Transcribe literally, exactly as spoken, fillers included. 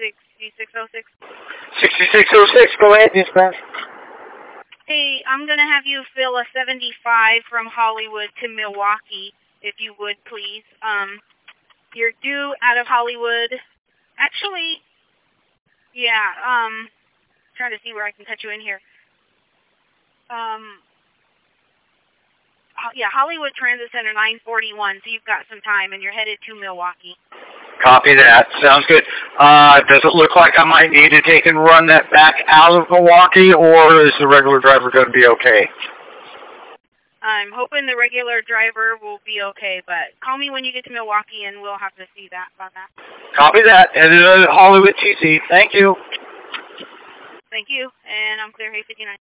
sixty-six oh six. sixty-six oh six, go ahead, dispatch. Hey, I'm going to have you fill a seventy-five from Hollywood to Milwaukee, if you would, please. Um, you're due out of Hollywood. Actually, yeah, um, trying to see where I can cut you in here. Um, yeah, Hollywood Transit Center, nine forty-one, so you've got some time, and you're headed to Milwaukee. Copy that. Sounds good. Uh, does it look like I might need to take and run that back out of Milwaukee, or is the regular driver going to be okay? I'm hoping the regular driver will be okay, but call me when you get to Milwaukee, and we'll have to see that about that. Copy that. And uh, Hollywood T C. Thank you. Thank you, and I'm clear, Hay fifty-nine.